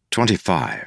25.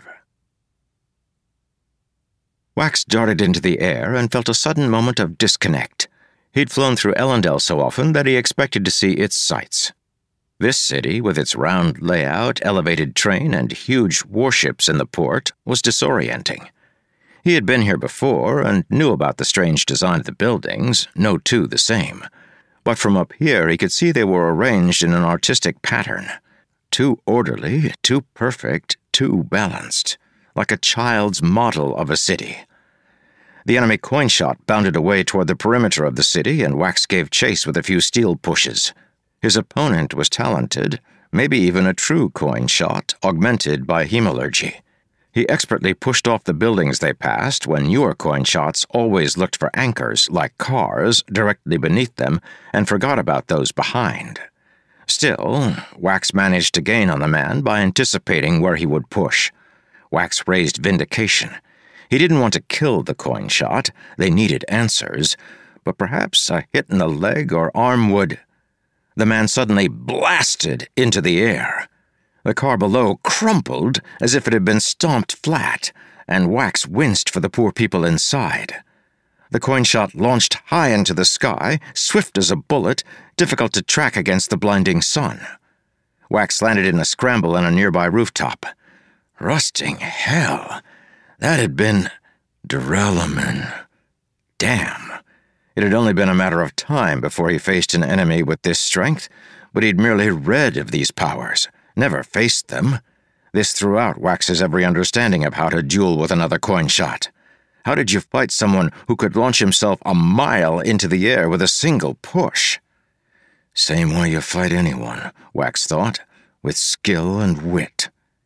Wax darted into the air and felt a sudden moment of disconnect. He'd flown through Ellendale so often that he expected to see its sights. This city, with its round layout, elevated train, and huge warships in the port, was disorienting. He had been here before and knew about the strange design of the buildings, no two the same. But from up here he could see they were arranged in an artistic pattern. Too orderly, too perfect, too balanced, like a child's model of a city. The enemy coin shot bounded away toward the perimeter of the city, and Wax gave chase with a few steel pushes. His opponent was talented, maybe even a true coin shot, augmented by hemalurgy. He expertly pushed off the buildings they passed when newer coin shots always looked for anchors, like cars, directly beneath them, and forgot about those behind. Still, Wax managed to gain on the man by anticipating where he would push. Wax raised Vindication. He didn't want to kill the coin shot. They needed answers, but perhaps a hit in the leg or arm would... The man suddenly blasted into the air. The car below crumpled as if it had been stomped flat, and Wax winced for the poor people inside. The coin shot launched high into the sky, swift as a bullet, difficult to track against the blinding sun. Wax landed in a scramble on a nearby rooftop. Rusting hell! That had been duralumin. Damn! It had only been a matter of time before he faced an enemy with this strength, but he'd merely read of these powers, never faced them. This threw out Wax's every understanding of how to duel with another coin shot. How did you fight someone who could launch himself a mile into the air with a single push? Same way you fight anyone, Wax thought, with skill and wit.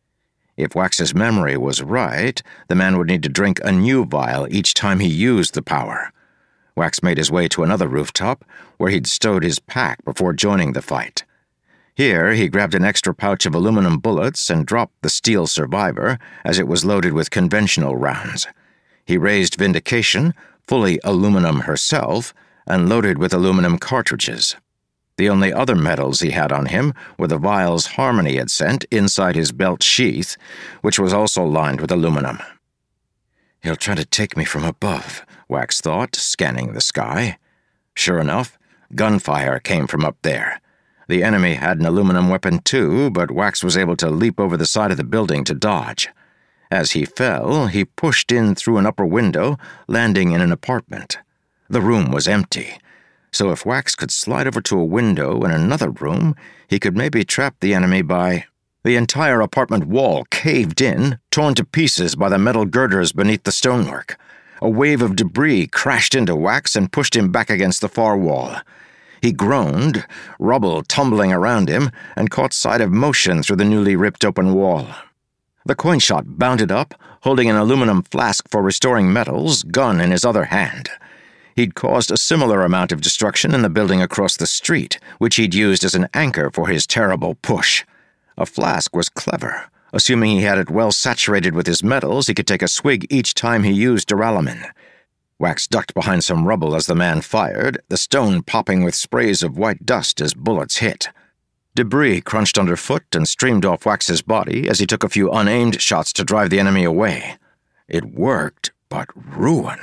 If Wax's memory was right, the man would need to drink a new vial each time he used the power. Wax made his way to another rooftop, where he'd stowed his pack before joining the fight. Here, he grabbed an extra pouch of aluminum bullets and dropped the steel survivor, as it was loaded with conventional rounds. He raised Vindication, fully aluminum herself, and loaded with aluminum cartridges. The only other medals he had on him were the vials Harmony had sent inside his belt sheath, which was also lined with aluminum. He'll try to take me from above, Wax thought, scanning the sky. Sure enough, gunfire came from up there. The enemy had an aluminum weapon too, but Wax was able to leap over the side of the building to dodge. As he fell, he pushed in through an upper window, landing in an apartment. The room was empty, so if Wax could slide over to a window in another room, he could maybe trap the enemy by... The entire apartment wall caved in, torn to pieces by the metal girders beneath the stonework. A wave of debris crashed into Wax and pushed him back against the far wall. He groaned, rubble tumbling around him, and caught sight of motion through the newly ripped open wall. The coin shot bounded up, holding an aluminum flask for restoring metals, gun in his other hand. He'd caused a similar amount of destruction in the building across the street, which he'd used as an anchor for his terrible push. A flask was clever. Assuming he had it well saturated with his metals, he could take a swig each time he used duralumin. Wax ducked behind some rubble as the man fired, the stone popping with sprays of white dust as bullets hit. Debris crunched underfoot and streamed off Wax's body as he took a few unaimed shots to drive the enemy away. It worked, but ruin.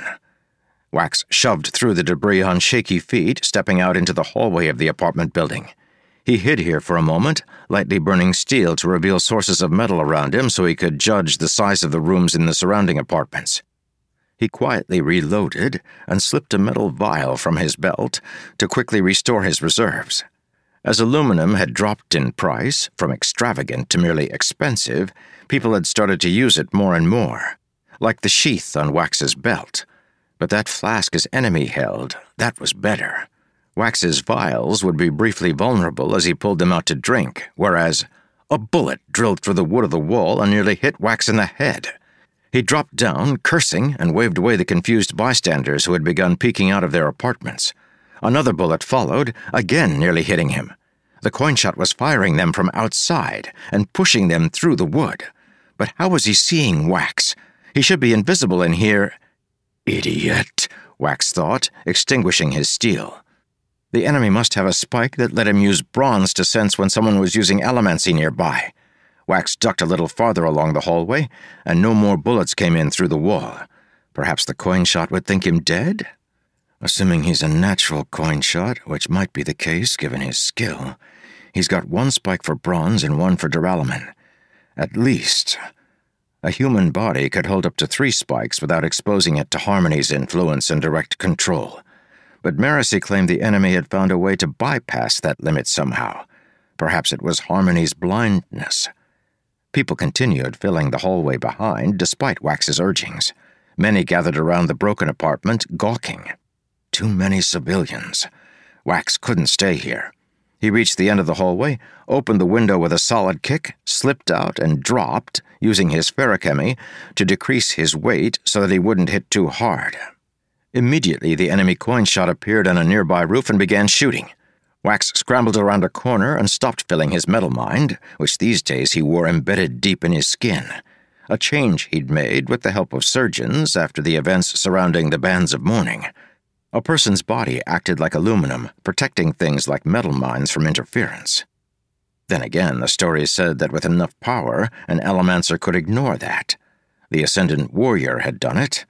Wax shoved through the debris on shaky feet, stepping out into the hallway of the apartment building. He hid here for a moment, lightly burning steel to reveal sources of metal around him so he could judge the size of the rooms in the surrounding apartments. He quietly reloaded and slipped a metal vial from his belt to quickly restore his reserves. As aluminum had dropped in price, from extravagant to merely expensive, people had started to use it more and more, like the sheath on Wax's belt. But that flask his enemy held, that was better. Wax's vials would be briefly vulnerable as he pulled them out to drink, whereas a bullet drilled through the wood of the wall and nearly hit Wax in the head. He dropped down, cursing, and waved away the confused bystanders who had begun peeking out of their apartments. Another bullet followed, again nearly hitting him. The coin shot was firing them from outside and pushing them through the wood. But how was he seeing Wax? He should be invisible in here. Idiot, Wax thought, extinguishing his steel. The enemy must have a spike that let him use bronze to sense when someone was using allomancy nearby. Wax ducked a little farther along the hallway, and no more bullets came in through the wall. Perhaps the coin shot would think him dead? Assuming he's a natural coin shot, which might be the case given his skill, he's got 1 spike for bronze and 1 for duralumin. At least. A human body could hold up to 3 spikes without exposing it to Harmony's influence and direct control. But Marasi claimed the enemy had found a way to bypass that limit somehow. Perhaps it was Harmony's blindness. People continued filling the hallway behind, despite Wax's urgings. Many gathered around the broken apartment, gawking. Too many civilians. Wax couldn't stay here. He reached the end of the hallway, opened the window with a solid kick, slipped out, and dropped, using his feruchemy to decrease his weight so that he wouldn't hit too hard. Immediately, the enemy coin shot appeared on a nearby roof and began shooting. Wax scrambled around a corner and stopped filling his metal mind, which these days he wore embedded deep in his skin. A change he'd made with the help of surgeons after the events surrounding the bands of mourning. A person's body acted like aluminum, protecting things like metal minds from interference. Then again, the stories said that with enough power, an Allomancer could ignore that. The Ascendant Warrior had done it.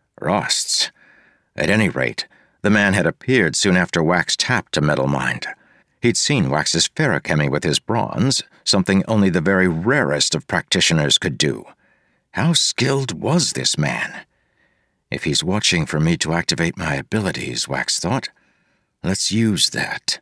Rosts. At any rate, the man had appeared soon after Wax tapped a metal mind. He'd seen Wax's feruchemy with his bronze, something only the very rarest of practitioners could do. How skilled was this man? If he's watching for me to activate my abilities, Wax thought, let's use that.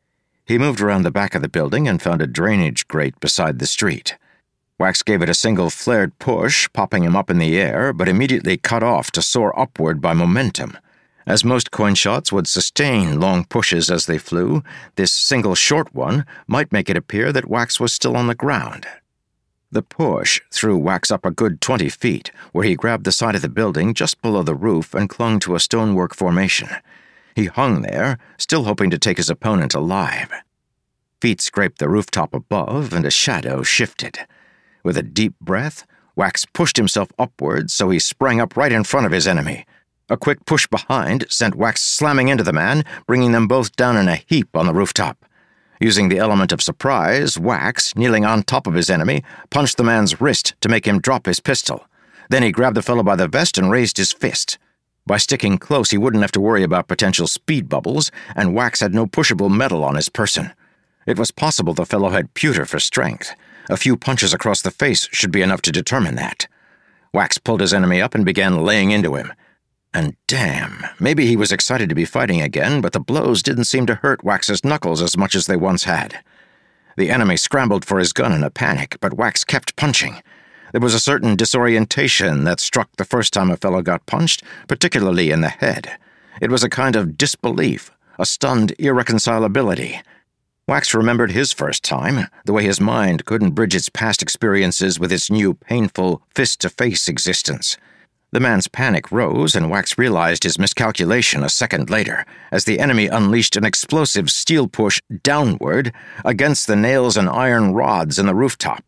He moved around the back of the building and found a drainage grate beside the street. Wax gave it a single flared push, popping him up in the air, but immediately cut off to soar upward by momentum. As most coin shots would sustain long pushes as they flew, this single short one might make it appear that Wax was still on the ground. The push threw Wax up a good 20 feet, where he grabbed the side of the building just below the roof and clung to a stonework formation. He hung there, still hoping to take his opponent alive. Feet scraped the rooftop above, and a shadow shifted. With a deep breath, Wax pushed himself upwards so he sprang up right in front of his enemy. A quick push behind sent Wax slamming into the man, bringing them both down in a heap on the rooftop. Using the element of surprise, Wax, kneeling on top of his enemy, punched the man's wrist to make him drop his pistol. Then he grabbed the fellow by the vest and raised his fist. By sticking close, he wouldn't have to worry about potential speed bubbles, and Wax had no pushable metal on his person. It was possible the fellow had pewter for strength. A few punches across the face should be enough to determine that. Wax pulled his enemy up and began laying into him. And damn, maybe he was excited to be fighting again, but the blows didn't seem to hurt Wax's knuckles as much as they once had. The enemy scrambled for his gun in a panic, but Wax kept punching. There was a certain disorientation that struck the first time a fellow got punched, particularly in the head. It was a kind of disbelief, a stunned irreconcilability. Wax remembered his first time, the way his mind couldn't bridge its past experiences with its new, painful, fist-to-face existence. The man's panic rose, and Wax realized his miscalculation a second later, as the enemy unleashed an explosive steel push downward against the nails and iron rods in the rooftop.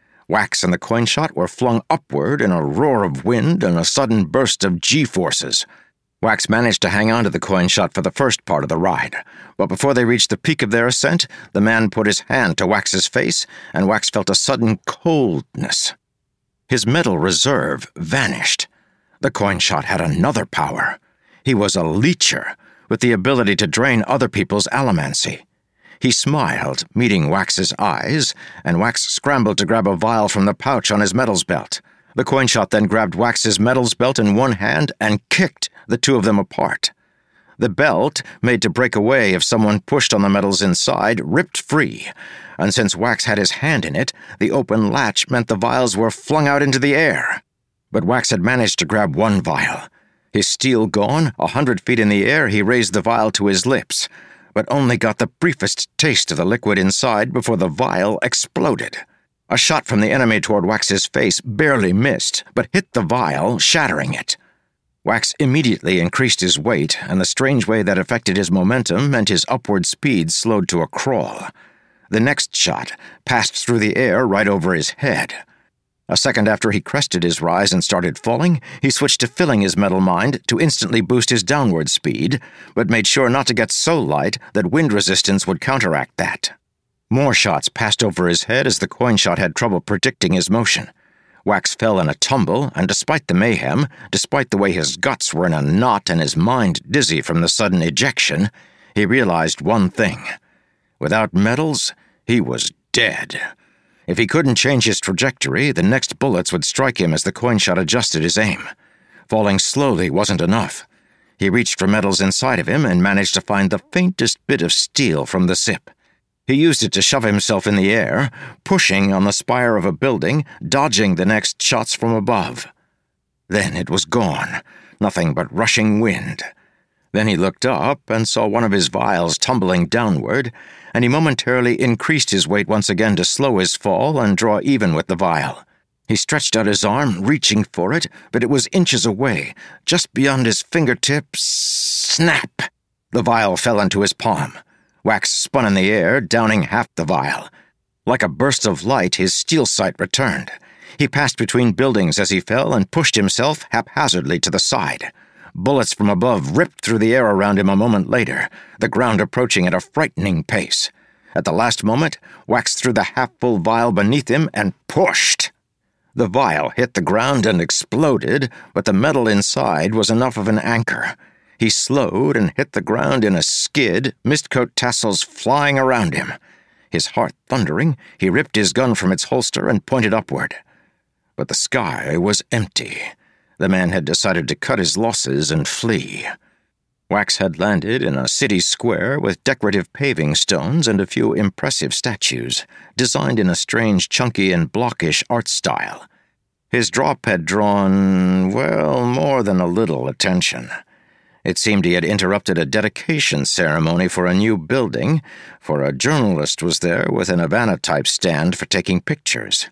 Wax and the coin shot were flung upward in a roar of wind and a sudden burst of G-forces. Wax managed to hang on to the coin shot for the first part of the ride, but before they reached the peak of their ascent, the man put his hand to Wax's face, and Wax felt a sudden coldness. His metal reserve vanished. The coin shot had another power. He was a leecher, with the ability to drain other people's allomancy. He smiled, meeting Wax's eyes, and Wax scrambled to grab a vial from the pouch on his metals belt. The coin shot then grabbed Wax's metals belt in one hand and kicked the two of them apart. The belt, made to break away if someone pushed on the metals inside, ripped free, and since Wax had his hand in it, the open latch meant the vials were flung out into the air. But Wax had managed to grab one vial. His steel gone, 100 feet in the air, he raised the vial to his lips, but only got the briefest taste of the liquid inside before the vial exploded. A shot from the enemy toward Wax's face barely missed, but hit the vial, shattering it. Wax immediately increased his weight, and the strange way that affected his momentum meant his upward speed slowed to a crawl. The next shot passed through the air right over his head. A second after he crested his rise and started falling, he switched to filling his metal mind to instantly boost his downward speed, but made sure not to get so light that wind resistance would counteract that. More shots passed over his head as the coin shot had trouble predicting his motion. Wax fell in a tumble, and despite the mayhem, despite the way his guts were in a knot and his mind dizzy from the sudden ejection, he realized one thing. Without medals, he was dead. If he couldn't change his trajectory, the next bullets would strike him as the coin shot adjusted his aim. Falling slowly wasn't enough. He reached for metals inside of him and managed to find the faintest bit of steel from the sip. He used it to shove himself in the air, pushing on the spire of a building, dodging the next shots from above. Then it was gone, nothing but rushing wind. Then he looked up and saw one of his vials tumbling downward, and he momentarily increased his weight once again to slow his fall and draw even with the vial. He stretched out his arm, reaching for it, but it was inches away, just beyond his fingertips. Snap! The vial fell into his palm. Wax spun in the air, downing half the vial. Like a burst of light, his steel sight returned. He passed between buildings as he fell and pushed himself haphazardly to the side. Bullets from above ripped through the air around him a moment later, the ground approaching at a frightening pace. At the last moment, Wax threw the half-full vial beneath him and pushed. The vial hit the ground and exploded, but the metal inside was enough of an anchor. He slowed and hit the ground in a skid, mistcoat tassels flying around him. His heart thundering, he ripped his gun from its holster and pointed upward. But the sky was empty. The man had decided to cut his losses and flee. Wax had landed in a city square with decorative paving stones and a few impressive statues, designed in a strange, chunky and blockish art style. His drop had drawn, well, more than a little attention. It seemed he had interrupted a dedication ceremony for a new building, for a journalist was there with an Havana-type stand for taking pictures.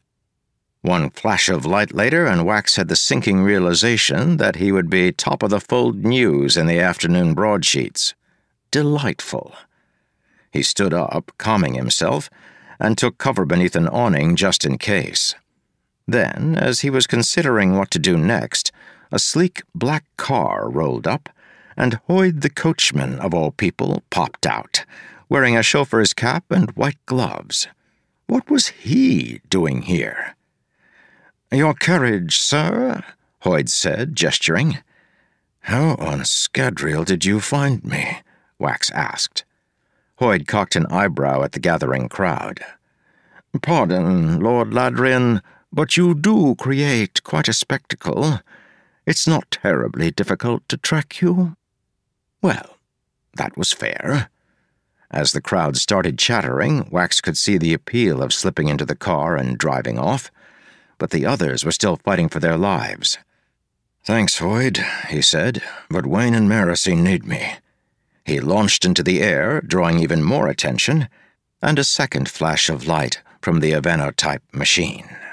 One flash of light later, and Wax had the sinking realization that he would be top-of-the-fold news in the afternoon broadsheets. Delightful. He stood up, calming himself, and took cover beneath an awning just in case. Then, as he was considering what to do next, a sleek black car rolled up, and Hoyd the coachman, of all people, popped out, wearing a chauffeur's cap and white gloves. What was he doing here? "Your carriage, sir?" Hoyd said, gesturing. "How on Scadrial did you find me?" Wax asked. Hoyd cocked an eyebrow at the gathering crowd. "Pardon, Lord Ladrian, but you do create quite a spectacle. It's not terribly difficult to track you." Well, that was fair. As the crowd started chattering, Wax could see the appeal of slipping into the car and driving off, but the others were still fighting for their lives. "Thanks, Hoyd," he said, "but Wayne and Marasi need me." He launched into the air, drawing even more attention, and a second flash of light from the Havana-type machine.